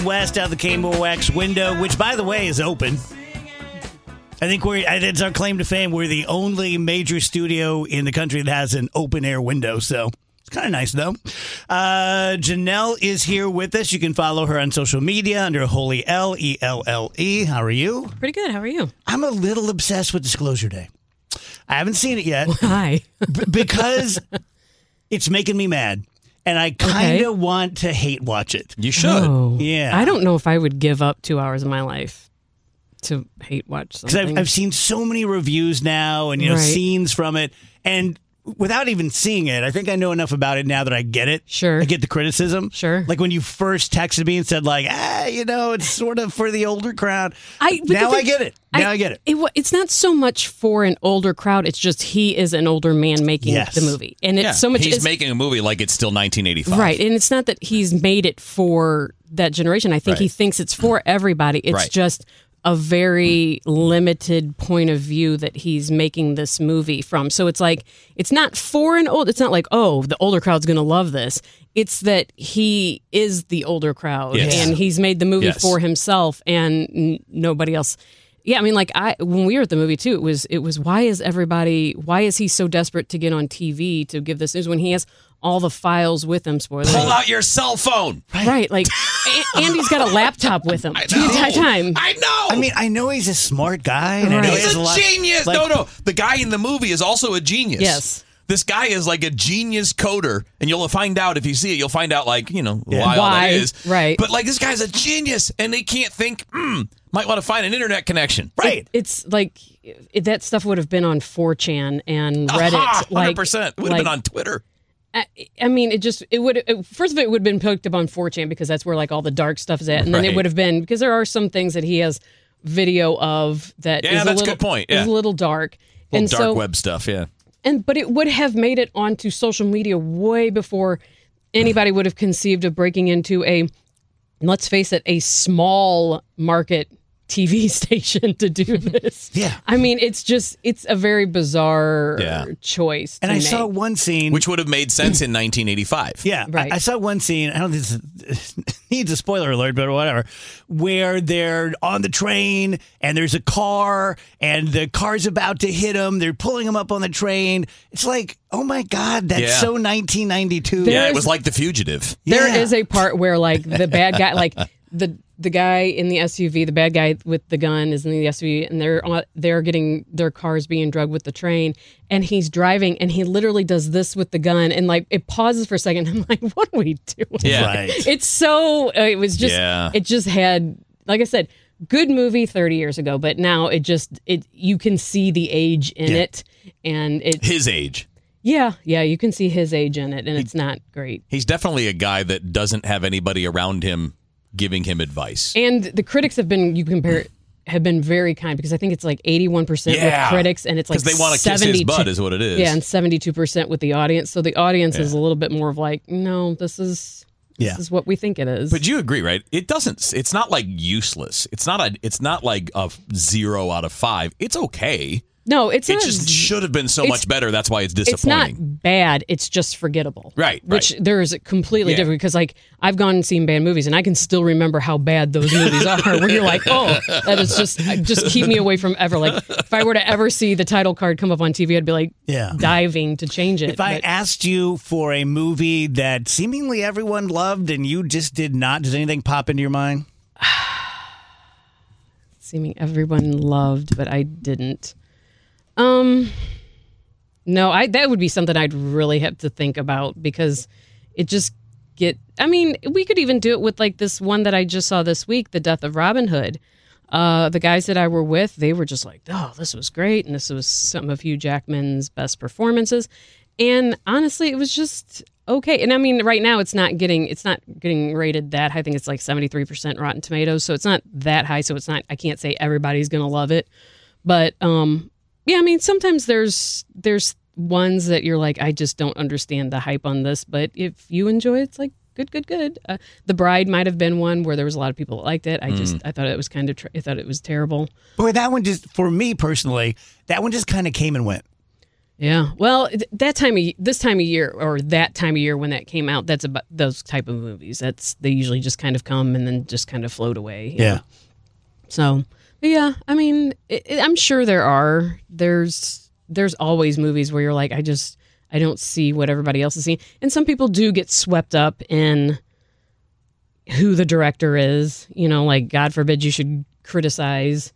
West out the KMOX window, which, by the way, is open. I think it's our claim to fame. We're the only major studio in the country that has an open air window, so it's kind of nice, though. Janelle is here with us. You can follow her on social media under Holy L, E-L-L-E. How are you? Pretty good. How are you? I'm a little obsessed with Disclosure Day. I haven't seen it yet. Why? Because it's making me mad. And I kind of want to hate watch it. You should. Oh, Yeah. I don't know if I would give up 2 hours of my life to hate watch something. Because I've seen so many reviews now and scenes from it. And without even seeing it, I think I know enough about it now that I get it. Sure. I get the criticism. Sure. Like when you first texted me and said like, it's sort of for the older crowd. I get it. I get it. It's not so much for an older crowd. It's just he is an older man making the movie. And it's so much. He's making a movie like it's still 1985. Right. And it's not that he's made it for that generation. I think he thinks it's for everybody. It's just a very limited point of view that he's making this movie from. So it's like, it's not for an old, it's not like, oh, the older crowd's going to love this. It's that he is the older crowd and he's made the movie for himself and nobody else. Yeah, I mean, like when we were at the movie too, it was why is he so desperate to get on TV to give this news when he has all the files with him? Spoiler. Pull out your cell phone. Right, like Andy's got a laptop with him the entire time. I know. I mean, I know he's a smart guy. And I know he's he has a genius. No. The guy in the movie is also a genius. Yes. This guy is like a genius coder, and you'll find out if you see it. You'll find out, like, why all that is. Right. But, like, this guy's a genius, and they can't think, might want to find an internet connection. Right. It's like that stuff would have been on 4chan and Reddit. 100%. It would have been on Twitter. I mean, first of all, it would have been picked up on 4chan because that's where, like, all the dark stuff is at. And then it would have been, because there are some things that he has video of that is that's a good point. Yeah. Is a little dark. Dark web stuff, yeah. But it would have made it onto social media way before anybody would have conceived of breaking into let's face it, a small market TV station to do this. Yeah. I mean, it's a very bizarre choice. And I saw one scene. Which would have made sense in 1985. Yeah. Right. I saw one scene, I don't think this needs a spoiler alert, but whatever, where they're on the train and there's a car and the car's about to hit them. They're pulling them up on the train. It's like, oh my God, that's so 1992. It was like The Fugitive. There is a part where, like, the bad guy, like the guy in the SUV, the bad guy with the gun is in the SUV, and they're getting their cars being drugged with the train, and he's driving, and he literally does this with the gun, and like it pauses for a second. I'm like, what are we doing? Yeah, right. It's so it was just it just had, like I said, good movie 30 years ago, but now it you can see the age in it, and his age. Yeah, you can see his age in it, and it's not great. He's definitely a guy that doesn't have anybody around him giving him advice. And the critics have been very kind, because I think it's like 81% with critics, and it's like because they want to kiss his butt is what it is. Yeah, and 72% with the audience. So the audience is a little bit more of like, no, this is what we think it is. But you agree, right? It's not like useless. It's not like a 0 out of 5. It's okay. No, it just should have been so much better. That's why it's disappointing. It's not bad. It's just forgettable. Right. Which there is completely different, because like I've gone and seen bad movies and I can still remember how bad those movies are. Where you're like, oh, that is just keep me away from ever. Like if I were to ever see the title card come up on TV, I'd be like diving to change it. If I asked you for a movie that seemingly everyone loved and you just did not, does anything pop into your mind? Seeming everyone loved, but I didn't. No, that would be something I'd really have to think about, because it just we could even do it with like this one that I just saw this week, The Death of Robin Hood. The guys that I were with, they were just like, oh, this was great. And this was some of Hugh Jackman's best performances. And honestly, it was just okay. And I mean, right now it's not getting rated that high. I think it's like 73% Rotten Tomatoes. So it's not that high. So I can't say everybody's going to love it, but, yeah, I mean, sometimes there's ones that you're like, I just don't understand the hype on this, but if you enjoy it, it's like good. The Bride might have been one where there was a lot of people that liked it. I thought it was I thought it was terrible. Boy, that one just, for me personally, that one just kind of came and went. Yeah. Well, this time of year, or that time of year when that came out, that's about those type of movies. They usually just kind of come and then just kind of float away. you know? So, but yeah, I mean, I'm sure there's always movies where you're like, I don't see what everybody else is seeing. And some people do get swept up in who the director is, like God forbid you should criticize.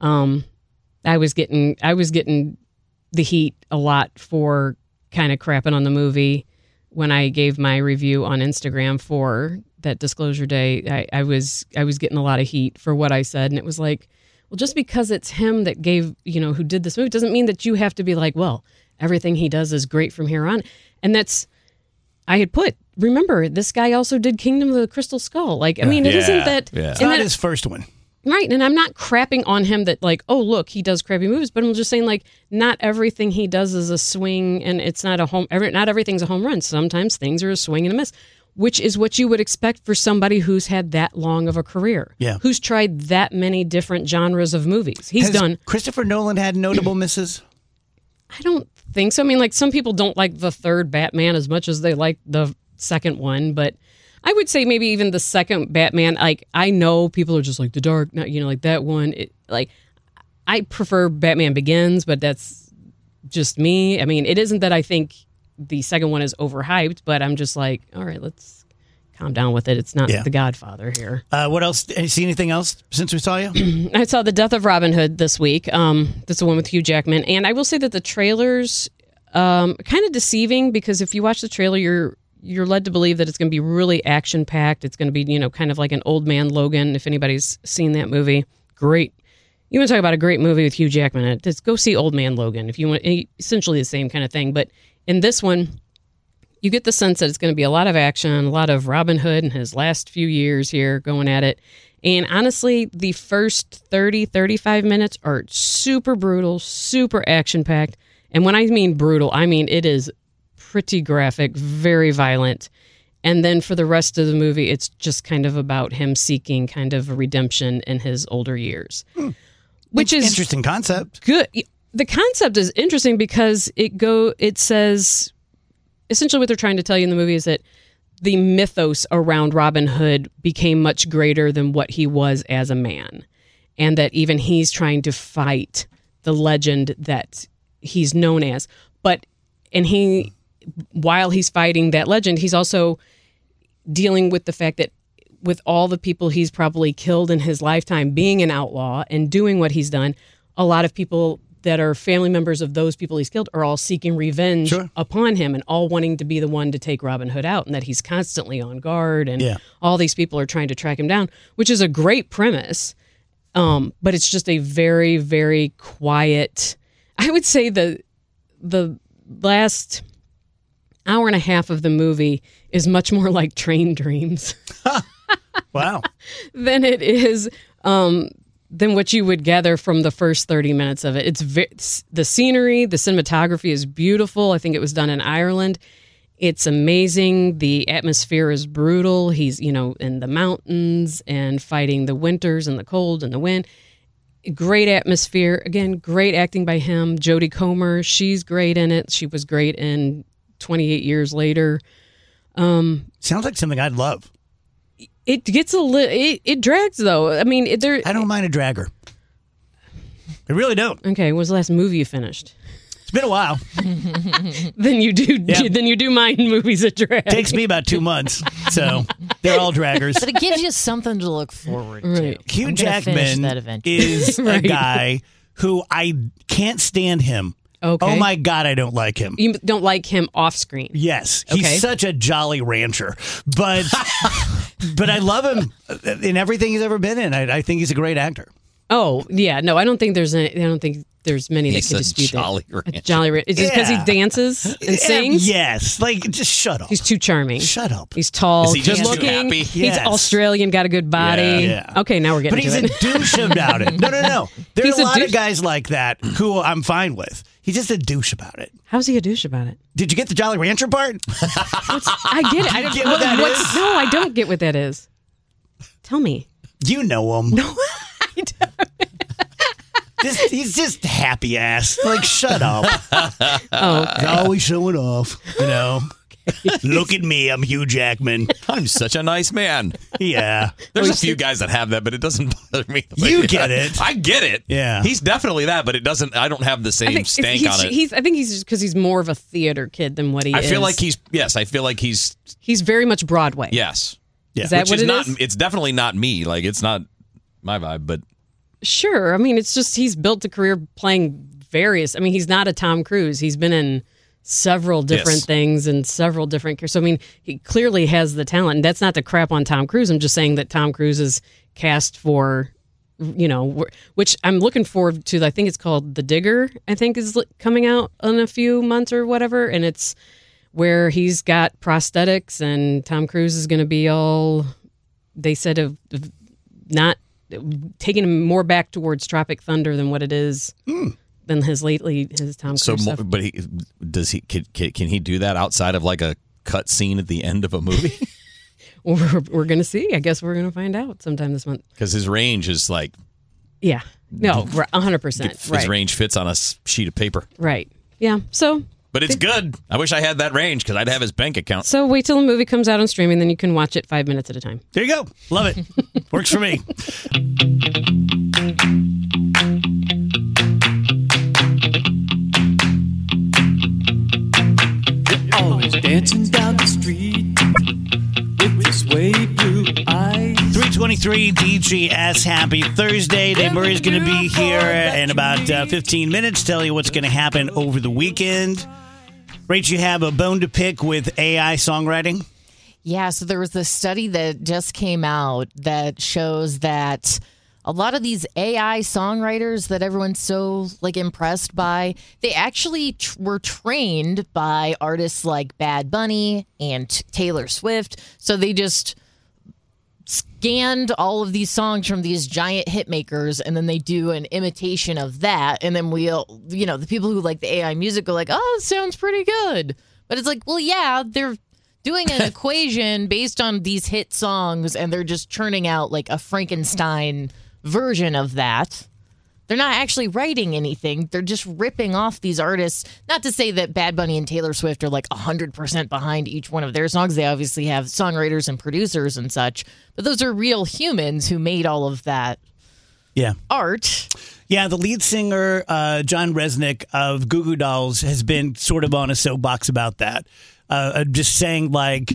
I was getting the heat a lot for kind of crapping on the movie when I gave my review on Instagram for that Disclosure Day. I was getting a lot of heat for what I said, and it was like, well, just because it's him that gave, who did this movie doesn't mean that you have to be like, well, everything he does is great from here on. And I had put, remember, this guy also did Kingdom of the Crystal Skull. Like, I mean, it isn't that. Yeah. It's not his first one. Right, and I'm not crapping on him that like, oh, look, he does crappy movies, but I'm just saying like, not everything he does is a swing, and it's not not everything's a home run. Sometimes things are a swing and a miss, which is what you would expect for somebody who's had that long of a career, who's tried that many different genres of movies. Has Christopher Nolan had notable misses? I don't think so. I mean, like some people don't like the third Batman as much as they like the second one, but I would say maybe even the second Batman, like I know people are just like The Dark Knight, like that one. I prefer Batman Begins, but that's just me. I mean, it isn't that I think the second one is overhyped, but I'm just like, all right, let's calm down with it. It's not The Godfather here. What else? Have you seen anything else since we saw you? I saw The Death of Robin Hood this week. That's the one with Hugh Jackman. And I will say that the trailer's kind of deceiving, because if you watch the trailer, you're led to believe that it's going to be really action-packed. It's going to be, kind of like an Old Man Logan, if anybody's seen that movie. Great. You want to talk about a great movie with Hugh Jackman in it, just go see Old Man Logan if you want. Essentially the same kind of thing. But in this one, you get the sense that it's going to be a lot of action, a lot of Robin Hood in his last few years here going at it. And honestly, the first 30, 35 minutes are super brutal, super action-packed. And when I mean brutal, I mean it is pretty graphic, very violent. And then for the rest of the movie, it's just kind of about him seeking kind of a redemption in his older years. Which is interesting concept. Good. The concept is interesting because it says essentially what they're trying to tell you in the movie is that the mythos around Robin Hood became much greater than what he was as a man. And that even he's trying to fight the legend that he's known as. While he's fighting that legend, he's also dealing with the fact that with all the people he's probably killed in his lifetime, being an outlaw and doing what he's done, a lot of people that are family members of those people he's killed are all seeking revenge upon him and all wanting to be the one to take Robin Hood out, and that he's constantly on guard, and all these people are trying to track him down, which is a great premise. But it's just a very, very quiet. I would say the last hour and a half of the movie is much more like Train Dreams. Wow. Than it is than what you would gather from the first 30 minutes of it. It's the scenery, the cinematography is beautiful. I think it was done in Ireland. It's amazing. The atmosphere is brutal. He's, in the mountains and fighting the winters and the cold and the wind. Great atmosphere. Again, great acting by him. Jodie Comer, she's great in it. She was great in 28 Years Later. Sounds like something I'd love. It gets it drags though. I mean, I don't mind a dragger. I really don't. Okay, what was the last movie you finished? It's been a while. Then you do mind movies that drag. Takes me about 2 months, so they're all draggers. But it gives you something to look forward to. Hugh Jackman is a guy who I can't stand him. Okay. Oh my God, I don't like him. You don't like him off screen? Yes. He's such a Jolly Rancher. But I love him in everything he's ever been in. I think he's a great actor. Oh, yeah. No, I don't think there's many that can dispute that. Jolly Rancher. Is it because he dances and sings? Yes. Like, just shut up. He's too charming. Shut up. He's tall, Is he good just too looking. happy? He's Yes. Australian, got a good body. Yeah. Okay, now we're getting But he's to a it. douche about it. No. There's He's a a lot of douche? guys like that who I'm fine with. He's just a douche about it. How's he a douche about it? Did you get the Jolly Rancher part? I get it. I don't get what that is? No, I don't get what that is. Tell me. You know him. No, I don't. He's just happy ass. Like, shut up. Oh, He's always showing off, you know. Look at me, I'm Hugh Jackman. I'm such a nice man. Yeah. There's a few guys that have that, but it doesn't bother me. You get it. I get it. Yeah. He's definitely that, but it doesn't. I don't have the same stank on it. I think he's just because he's more of a theater kid than what he is. I feel like he's He's very much Broadway. yes. Yeah. Is that Which what is it not. is? It's definitely not me. Like, it's not my vibe, but Sure. I mean, it's just he's built a career playing various. I mean, he's not a Tom Cruise. He's been in several different Yes. things and several different. So, I mean, he clearly has the talent. And that's not to crap on Tom Cruise. I'm just saying that Tom Cruise is cast for, you know, which I'm looking forward to. I think it's called The Digger, I think is coming out in a few months or whatever. And it's where he's got prosthetics and Tom Cruise is going to be all, they said, of not taking him more back towards Tropic Thunder than what it is than his Tom Cruise so. stuff. But can he do that outside of like a cut scene at the end of a movie? We're going to see. I guess we're going to find out sometime this month. Because his range is like Yeah. No, 100%. his Right. range fits on a sheet of paper. Right. Yeah. So But it's good. I wish I had that range because I'd have his bank account. So wait till the movie comes out on streaming, then you can watch it 5 minutes at a time. There you go. Love it. Works for me. Always dancing down the street with your suede blue eyes. 323 DGS. Happy Thursday. Dave Murray's going to be here in about 15 minutes. Tell you what's going to happen over the weekend. Rach, you have a bone to pick with AI songwriting? Yeah, so there was this study that just came out that shows that a lot of these AI songwriters that everyone's so impressed by, they actually were trained by artists like Bad Bunny and Taylor Swift. So they just scanned all of these songs from these giant hit makers, and then they do an imitation of that. And then the people who like the AI music go like, oh, it sounds pretty good. But it's like, well, yeah, they're doing an equation based on these hit songs, and they're just churning out like a Frankenstein version of that. They're not actually writing anything. They're just ripping off these artists. Not to say that Bad Bunny and Taylor Swift are 100% behind each one of their songs. They obviously have songwriters and producers and such, but those are real humans who made all of that art. Yeah, the lead singer, John Resnick of Goo Goo Dolls, has been sort of on a soapbox about that. Just saying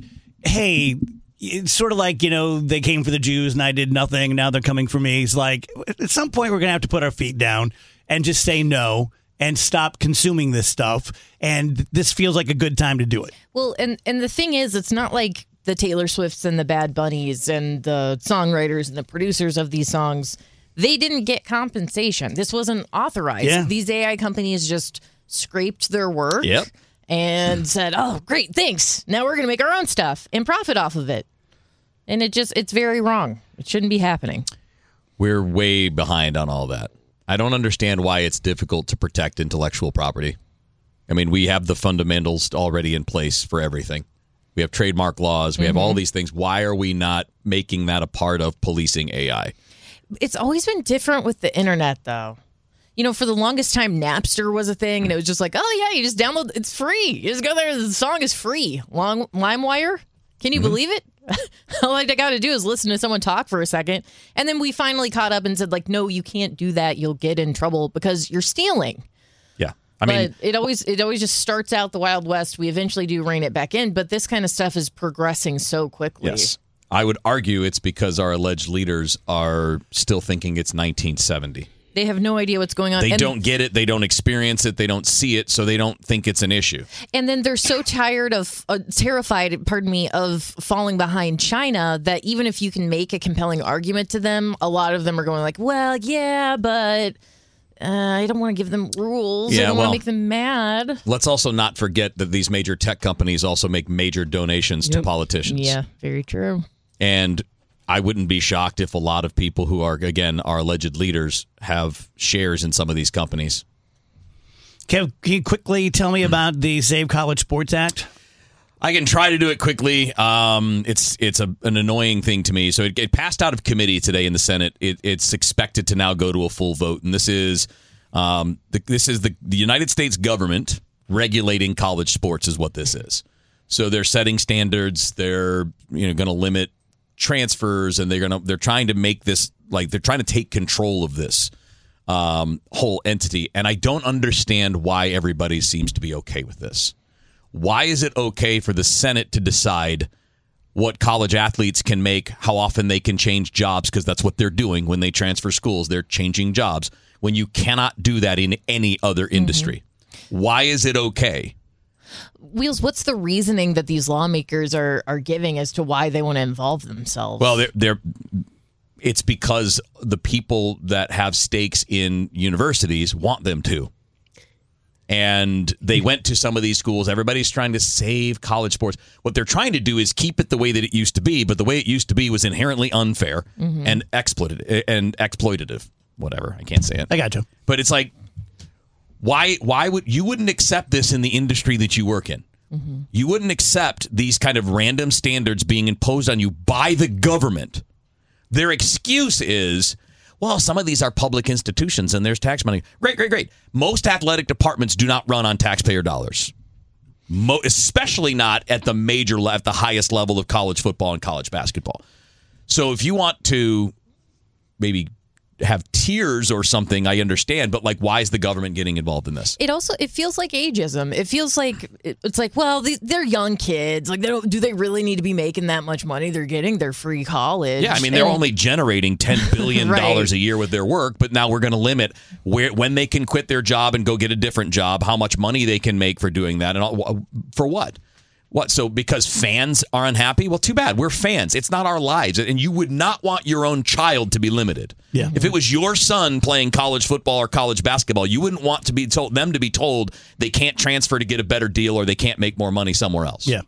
hey, it's sort of like, they came for the Jews and I did nothing. Now they're coming for me. He's like, at some point we're going to have to put our feet down and just say no and stop consuming this stuff. And this feels like a good time to do it. Well, and the thing is, it's not like the Taylor Swifts and the Bad Bunnies and the songwriters and the producers of these songs, they didn't get compensation. This wasn't authorized. Yeah. These AI companies just scraped their work. Yep. And said, oh, great, thanks. Now we're going to make our own stuff and profit off of it. And it's very wrong. It shouldn't be happening. We're way behind on all that. I don't understand why it's difficult to protect intellectual property. I mean, we have the fundamentals already in place for everything. We have trademark laws. We have all these things. Why are we not making that a part of policing AI? It's always been different with the internet, though. For the longest time, Napster was a thing, and it was just like, oh, yeah, you just download. It's free. You just go there. The song is free. LimeWire. Can you believe it? All I got to do is listen to someone talk for a second. And then we finally caught up and said, no, you can't do that. You'll get in trouble because you're stealing. Yeah. But it always just starts out the Wild West. We eventually do rein it back in. But this kind of stuff is progressing so quickly. Yes. I would argue it's because our alleged leaders are still thinking it's 1970. They have no idea what's going on. They don't get it. They don't experience it. They don't see it. So they don't think it's an issue. And then they're so terrified, of falling behind China that even if you can make a compelling argument to them, a lot of them are going like, well, yeah, but I don't want to give them rules. I don't want to make them mad. Let's also not forget that these major tech companies also make major donations to politicians. Yeah, very true. And I wouldn't be shocked if a lot of people who are, again, our alleged leaders have shares in some of these companies. Kev, can you quickly tell me about the Save College Sports Act? I can try to do it quickly. It's an annoying thing to me. So it passed out of committee today in the Senate. It's expected to now go to a full vote, and this is the United States government regulating college sports is what this is. So they're setting standards. They're going to limit transfers, and they're trying to make this they're trying to take control of this whole entity. And I don't understand why everybody seems to be okay with this. Why is it okay for the Senate to decide what college athletes can make, how often they can change jobs, because that's what they're doing when they transfer schools. They're changing jobs when you cannot do that in any other industry. Why is it okay? Wheels, what's the reasoning that these lawmakers are giving as to why they want to involve themselves? Well, it's because the people that have stakes in universities want them to. And they went to some of these schools. Everybody's trying to save college sports. What they're trying to do is keep it the way that it used to be, but the way it used to be was inherently unfair and exploitative. Whatever. I can't say it. I got you. But it's like, why would you wouldn't accept this in the industry that you work in? You wouldn't accept these kind of random standards being imposed on you by the government. Their excuse is, well, some of these are public institutions and there's tax money. Great. Most athletic departments do not run on taxpayer dollars, especially not at the highest level of college football and college basketball. So if you want to maybe have tiers or something, I understand, but why is the government getting involved in this? It feels like ageism. It feels like it's like, well, they're young kids. Do they really need to be making that much money? They're getting their free college. Yeah, I mean, they're only generating $10 billion a year with their work, but now we're going to limit when they can quit their job and go get a different job, how much money they can make for doing that, and for what? What? So because fans are unhappy? Well, too bad. We're fans. It's not our lives. And you would not want your own child to be limited. Yeah. If it was your son playing college football or college basketball, you wouldn't want them to be told they can't transfer to get a better deal or they can't make more money somewhere else. Yeah.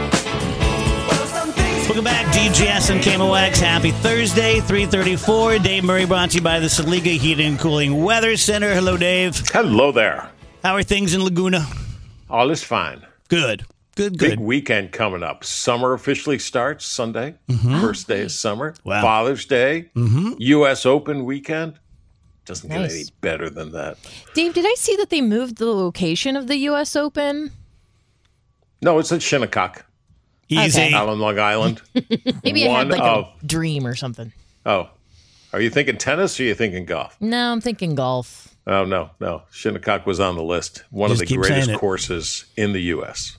Welcome back, DGS and KMOX. Happy Thursday, 3:34. Dave Murray brought to you by the Saliga Heating and Cooling Weather Center. Hello, Dave. Hello there. How are things in Laguna? All is fine. Good. Big weekend coming up. Summer officially starts Sunday. First day of summer. Wow. Father's Day. U.S. Open weekend. Doesn't get any better than that. Dave, did I see that they moved the location of the U.S. Open? No, it's at Shinnecock. Easy. Out on Long Island. Maybe I had a dream or something. Oh. Are you thinking tennis or are you thinking golf? No, I'm thinking golf. Oh, no. Shinnecock was on the list. One of the greatest courses in the U.S.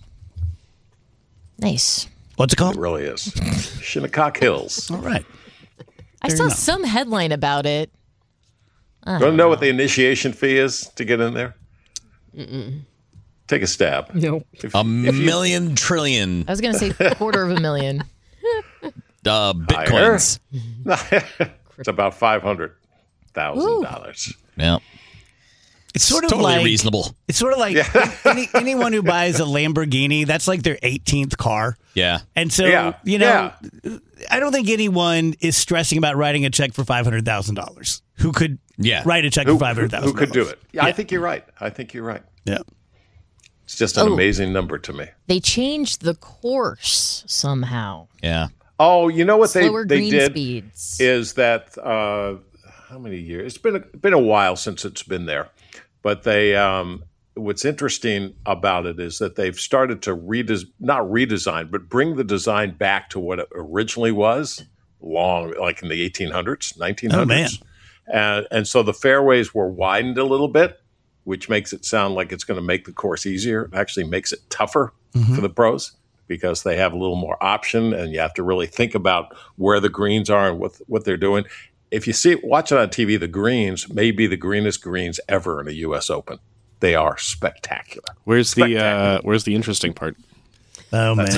Nice. What's it called? It really is. Shinnecock Hills. All right. I saw some headline about it. You want to know what the initiation fee is to get in there? Take a stab. No. A million trillion. I was going to say $250,000. Bitcoins. It's about $500,000. Yeah. It's sort of totally reasonable. It's sort of like anyone who buys a Lamborghini, that's like their 18th car. Yeah. And so, I don't think anyone is stressing about writing a check for $500,000 who could write a check for $500,000. Who could do it. Yeah, I think you're right. Yeah. It's just an amazing number to me. They changed the course somehow. Yeah. Oh, you know what Slower they green did speeds. is that how many years? It's been a while since it's been there. But they, what's interesting about it is that they've started to not redesign, but bring the design back to what it originally was, like in the 1800s, 1900s. Oh, man. And so the fairways were widened a little bit, which makes it sound like it's going to make the course easier. It actually makes it tougher for the pros because they have a little more option, and you have to really think about where the greens are and what they're doing. If you watch it on TV, the greens may be the greenest greens ever in a U.S. Open. They are spectacular. Where's the interesting part? Oh man!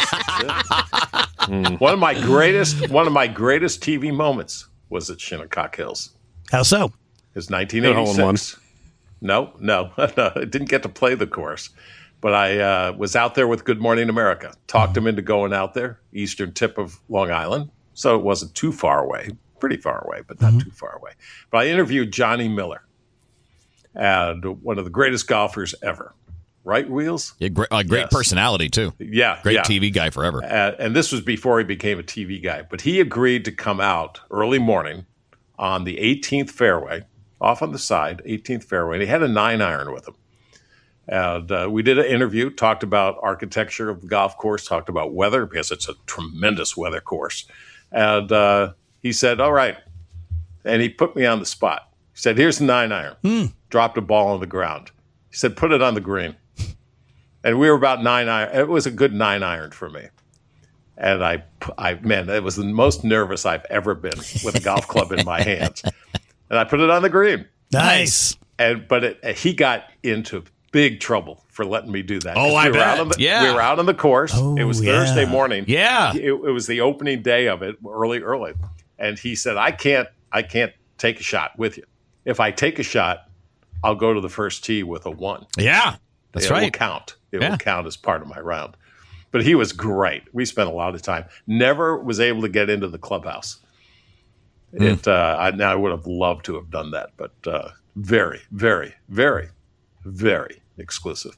One of my greatest TV moments was at Shinnecock Hills. How so? It's 1986. No, I didn't get to play the course, but I was out there with Good Morning America. Talked them into going out there, eastern tip of Long Island, so it wasn't too far away. Pretty far away, but not too far away. But I interviewed Johnny Miller, and one of the greatest golfers ever. right, Wheels? Yeah, great Yes. personality, too. Yeah. Great yeah. TV guy forever. And this was before he became a TV guy. But he agreed to come out early morning on the 18th fairway, off on the side, 18th fairway. And he had a 9-iron with him. And we did an interview, talked about architecture of the golf course, talked about weather, because it's a tremendous weather course. And he said, all right. And he put me on the spot. He said, here's the 9-iron. Dropped a ball on the ground. He said, put it on the green. And we were about 9-iron. It was a good 9-iron for me. And man, it was the most nervous I've ever been with a golf club in my hands. And I put it on the green. Nice. But he got into big trouble for letting me do that. Oh, I bet. We were out on the course. Oh, it was yeah. Thursday morning. Yeah. It was the opening day of it, early. And he said, I can't take a shot with you. If I take a shot, I'll go to the first tee with a 1. Yeah, that's right. It will count. It will count as part of my round. But he was great. We spent a lot of time. Never was able to get into the clubhouse. I would have loved to have done that, but very, very, very, very exclusive.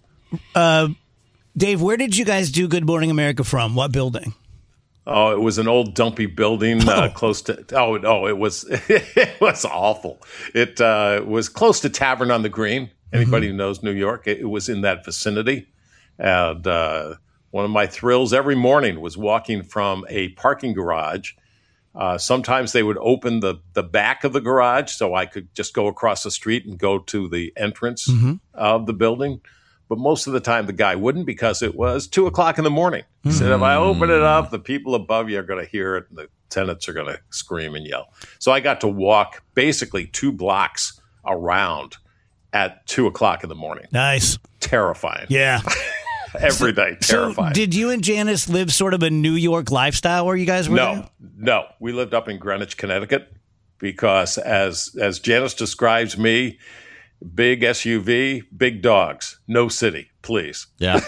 Dave, where did you guys do Good Morning America from? What building? Oh, it was an old dumpy building close to. It was it was awful. It was close to Tavern on the Green. Anybody who knows New York, it was in that vicinity. And one of my thrills every morning was walking from a parking garage. Sometimes they would open the back of the garage so I could just go across the street and go to the entrance of the building. But most of the time the guy wouldn't, because it was 2:00 in the morning. He said, if I open it up, the people above you are going to hear it, and the tenants are going to scream and yell. So I got to walk basically 2 blocks around at 2:00 in the morning. Nice. Terrifying. Yeah. Every day, terrifying. So did you and Janice live sort of a New York lifestyle where you guys were there? No. We lived up in Greenwich, Connecticut, because as Janice describes me, big SUV, big dogs, no city, please. Yeah.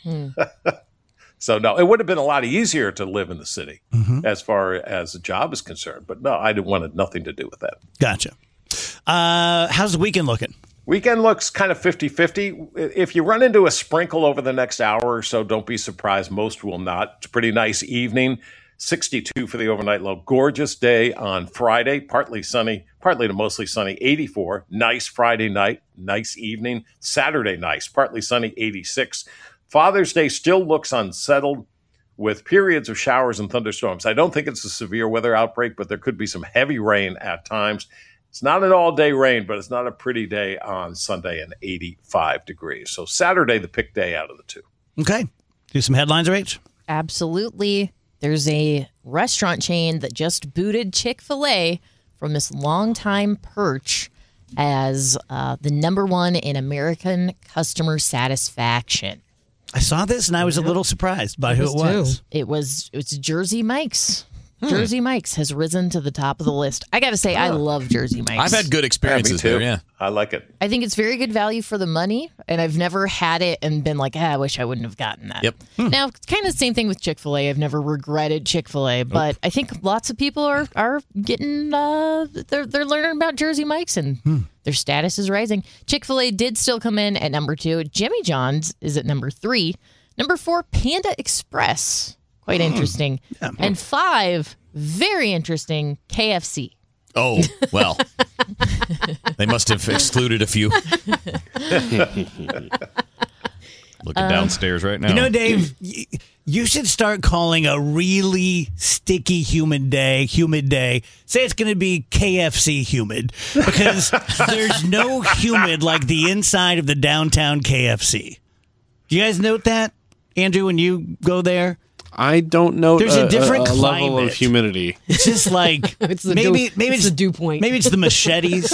So, no, it would have been a lot easier to live in the city as far as the job is concerned. But no, I wanted nothing to do with that. Gotcha. How's the weekend looking? Weekend looks kind of 50-50. If you run into a sprinkle over the next hour or so, don't be surprised. Most will not. It's a pretty nice evening. 62 for the overnight low. Gorgeous day on Friday. Partly sunny, partly to mostly sunny. 84. Nice Friday night. Nice evening. Saturday, nice. Partly sunny. 86. Father's Day still looks unsettled with periods of showers and thunderstorms. I don't think it's a severe weather outbreak, but there could be some heavy rain at times. It's not an all-day rain, but it's not a pretty day on Sunday, and 85 degrees. So Saturday, the pick day out of the two. Okay. Do some headlines, Rach? Absolutely. There's a restaurant chain that just booted Chick-fil-A from this longtime perch as the number 1 in American customer satisfaction. I saw this and I was a little surprised by who it was. It was Jersey Mike's. Jersey Mike's has risen to the top of the list. I got to say, I love Jersey Mike's. I've had good experiences Me too. there, yeah. I like it. I think it's very good value for the money, and I've never had it and been like, I wish I wouldn't have gotten that. Yep. Now, it's kind of the same thing with Chick-fil-A. I've never regretted Chick-fil-A, but I think lots of people are getting, they're learning about Jersey Mike's, and their status is rising. Chick-fil-A did still come in at number 2. Jimmy John's is at number 3. Number 4, Panda Express. Quite interesting. Yeah. And 5, very interesting, KFC. Oh, well. They must have excluded a few. Looking downstairs right now. You know, Dave, you should start calling a really sticky humid day, say it's going to be KFC humid, because there's no humid like the inside of the downtown KFC. Do you guys note that, Andrew, when you go there? I don't know. There's a different level climate. of humidity. It's just like It's the maybe it's the dew point. Maybe it's the machetes.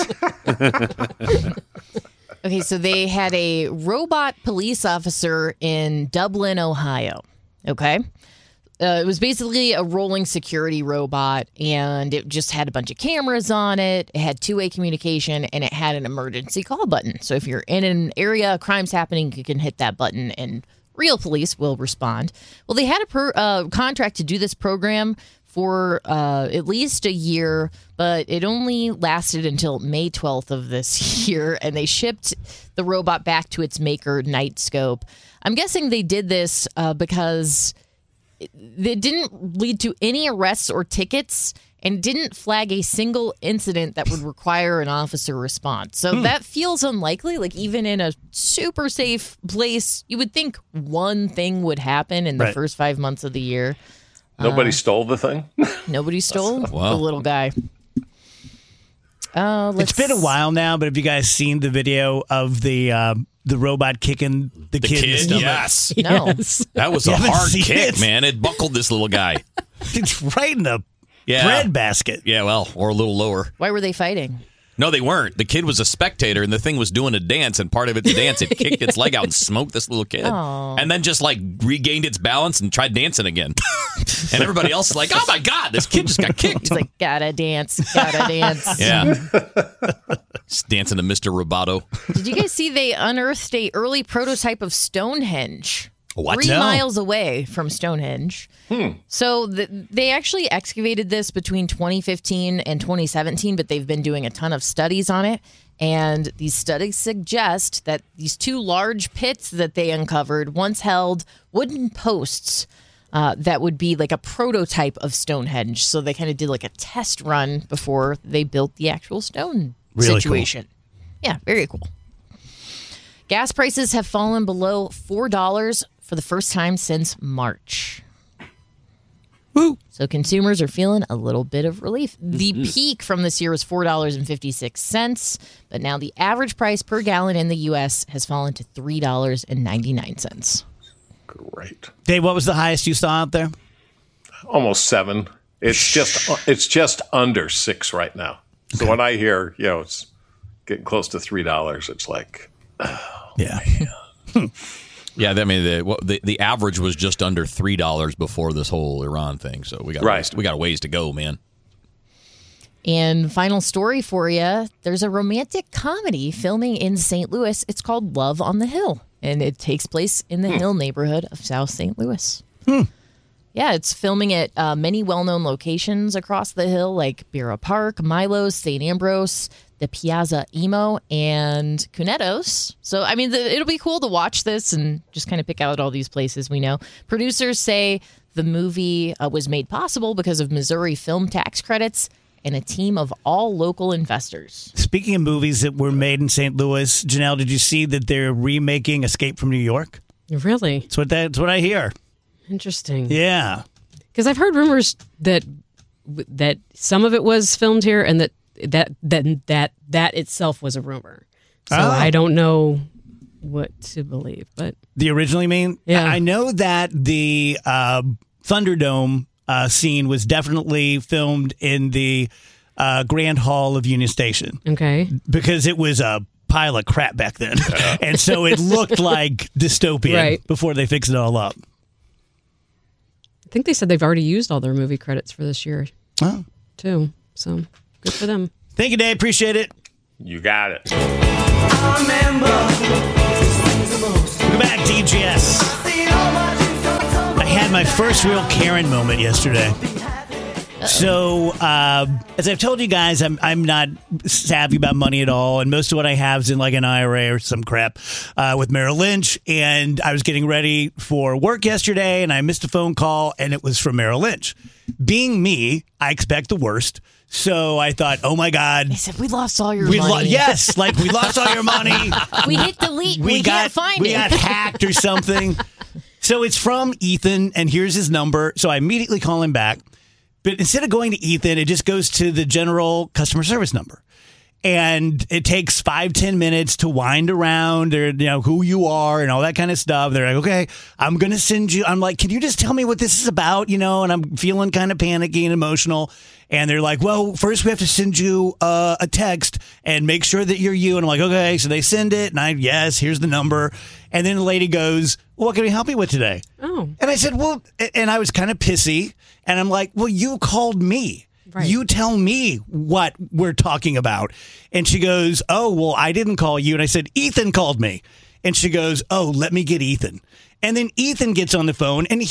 Okay, so they had a robot police officer in Dublin, Ohio. Okay. It was basically a rolling security robot, and it just had a bunch of cameras on it. It had two-way communication, and it had an emergency call button. So if you're in an area, crime's happening, you can hit that button, and real police will respond. Well, they had a contract to do this program for at least a year, but it only lasted until May 12th of this year, and they shipped the robot back to its maker, Nightscope. I'm guessing they did this because it didn't lead to any arrests or tickets and didn't flag a single incident that would require an officer response. So that feels unlikely. Like, even in a super safe place, you would think one thing would happen in the first 5 months of the year. Nobody stole the thing? Nobody stole Wow. the little guy. It's been a while now, but have you guys seen the video of the robot kicking the kid in the stomach? Yes. No. Yes. That was You a haven't hard seen kick, it? man. It buckled this little guy. It's right in the Yeah. bread basket. Yeah, well, or a little lower. Why were they fighting? No, they weren't. The kid was a spectator, and the thing was doing a dance, and part of its dance, it kicked its leg out and smoked this little kid. Aw. And then just, like, regained its balance and tried dancing again. And everybody else is like, oh, my God, this kid just got kicked. He's like, gotta dance, gotta dance. Yeah. Just dancing to Mr. Roboto. Did you guys see they unearthed a early prototype of Stonehenge? What? 3 No. miles away from Stonehenge. So they actually excavated this between 2015 and 2017, but they've been doing a ton of studies on it. And these studies suggest that these 2 large pits that they uncovered once held wooden posts that would be like a prototype of Stonehenge. So they kind of did like a test run before they built the actual stone Really cool. situation. Yeah, very cool. Gas prices have fallen below $4 for the first time since March. Woo. So consumers are feeling a little bit of relief. The peak from this year was $4.56, but now the average price per gallon in the U.S. has fallen to $3.99. Great. Dave, what was the highest you saw out there? Almost 7. It's just under 6 right now. So when I hear, it's getting close to $3, it's like, Yeah. Yeah, I mean, the average was just under $3 before this whole Iran thing. So we got a ways to go, man. And final story for you, there's a romantic comedy filming in St. Louis. It's called Love on the Hill, and it takes place in the Hill neighborhood of South St. Louis. Yeah, it's filming at many well-known locations across the hill, like Bira Park, Milo's, St. Ambrose, the Piazza Emo, and Cunettos. So, I mean, it'll be cool to watch this and just kind of pick out all these places we know. Producers say the movie was made possible because of Missouri film tax credits and a team of all local investors. Speaking of movies that were made in St. Louis, Janelle, did you see that they're remaking Escape from New York? Really That's what I hear. interesting. Yeah. Because I've heard rumors that some of it was filmed here, and that itself was a rumor. So I don't know what to believe. But The originally mean? Yeah. I know that the Thunderdome scene was definitely filmed in the Grand Hall of Union Station okay, because it was a pile of crap back then. And so it looked like dystopian Right. before they fixed it all up. I think they said they've already used all their movie credits for this year Oh. too. So good for them. Thank you, Dave. Appreciate it. you got it. Welcome back, DGS. I had my first real Karen moment yesterday. So, as I've told you guys, I'm not savvy about money at all, and most of what I have is in like an IRA or some crap with Merrill Lynch. And I was getting ready for work yesterday, and I missed a phone call, and it was from Merrill Lynch. Being me, I expect the worst. So I thought, oh my God. They said, we lost all your money. Yes, like we lost all your money. We hit delete. We can't find we it. got hacked or something. So it's from Ethan, and here's his number. So I immediately call him back. But instead of going to Ethan, it just goes to the general customer service number. And it takes 5-10 minutes to wind around or, who you are and all that kind of stuff. They're like, okay, I'm going to send you. I'm like, can you just tell me what this is about? And I'm feeling kind of panicky and emotional. And they're like, well, first we have to send you a text and make sure that you're you. And I'm like, okay. So they send it. And yes, here's the number. And then the lady goes, well, what can we help you with today? Oh, And I said, well, and I was kind of pissy. And I'm like, well, you called me. Right. You tell me what we're talking about. And she goes, oh, well, I didn't call you. And I said, Ethan called me. And she goes, oh, let me get Ethan. And then Ethan gets on the phone, and he's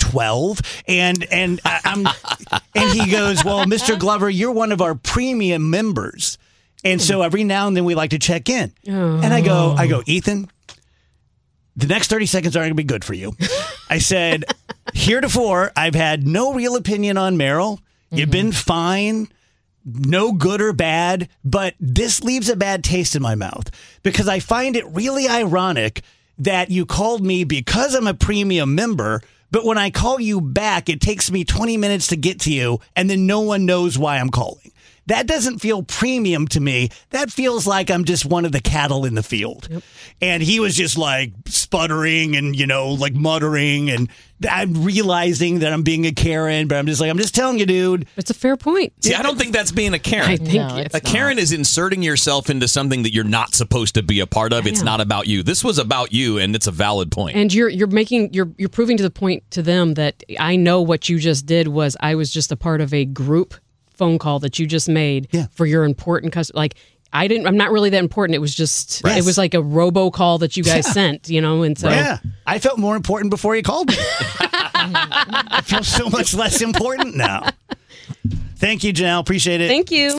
12. And and he goes, well, Mr. Glover, you're one of our premium members. And so every now and then we like to check in. And I go, Ethan, the next 30 seconds aren't going to be good for you. I said, heretofore, I've had no real opinion on Meryl. You've been fine. No good or bad, but this leaves a bad taste in my mouth because I find it really ironic that you called me because I'm a premium member, but when I call you back, it takes me 20 minutes to get to you, and then no one knows why I'm calling. That doesn't feel premium to me. That feels like I'm just one of the cattle in the field. Yep. And he was just like sputtering and, like muttering. And I'm realizing that I'm being a Karen, but I'm just telling you, dude. It's a fair point. See, I don't think that's being a Karen. I think a Karen is inserting yourself into something that you're not supposed to be a part of. It's not about you. This was about you, and it's a valid point. And you're proving to the point to them that I know what you just did was I was just a part of a group phone call that you just made for your important customer. Like I'm not really that important. It was just, It was like a robocall that you guys sent, and so. Yeah. I felt more important before you called me. I feel so much less important now. Thank you, Janelle. Appreciate it. Thank you.